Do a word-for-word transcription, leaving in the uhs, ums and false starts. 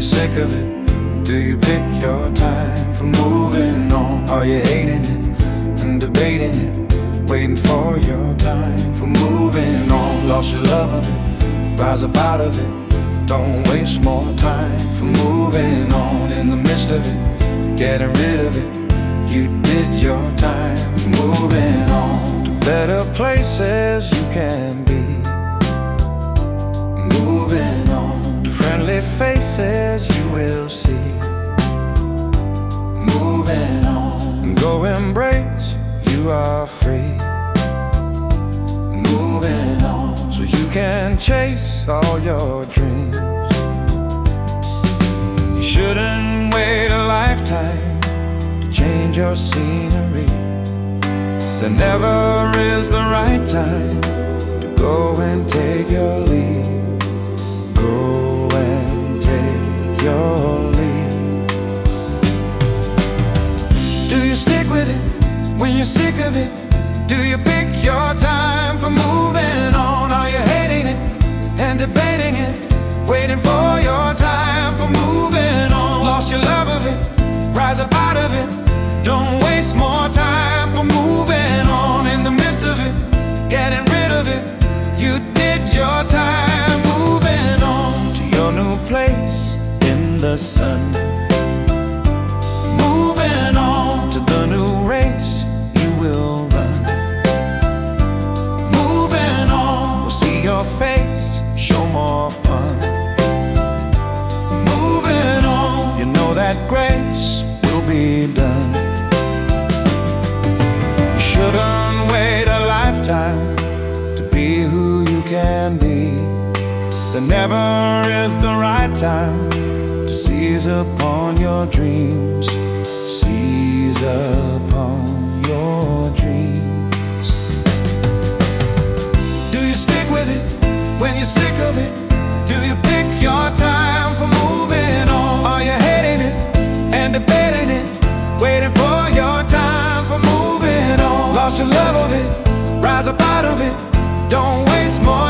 sick of it, do you pick your time for moving on? Are you hating it and debating it, waiting for your time for moving on? Lost your love of it, rise up out of it, don't waste more time for moving on. In the midst of it, getting rid of it, you did your time moving on to better places you can be. Moving on to friendly faces you will see. Moving on and go embrace, you are free. Moving on so you can chase all your dreams. You shouldn't wait a lifetime to change your scenery. There never is the right time to go and take your leave. Go and take your leave. Do you stick with it when you're sick of it? Do you pick your time for moving on? Are you hating it and debating it, waiting for your time for moving on? Lost your love of it, rise up out of it, don't waste more time for moving on. In the midst of it, getting rid of it, you did your time moving on to your new place in the sun. Moving on to the new race you will run. Moving on, we'll see your face, show more fun. Moving on, you know that grace will be done. You shouldn't wait a lifetime to be who you can be. There never is the right time to seize upon your dreams. Seize upon your dreams. Do you stick with it when you're sick of it? Do you pick your time for moving on? Are you hating it and debating it, waiting for your time for moving on? Lost your love of it, rise up out of it, don't waste more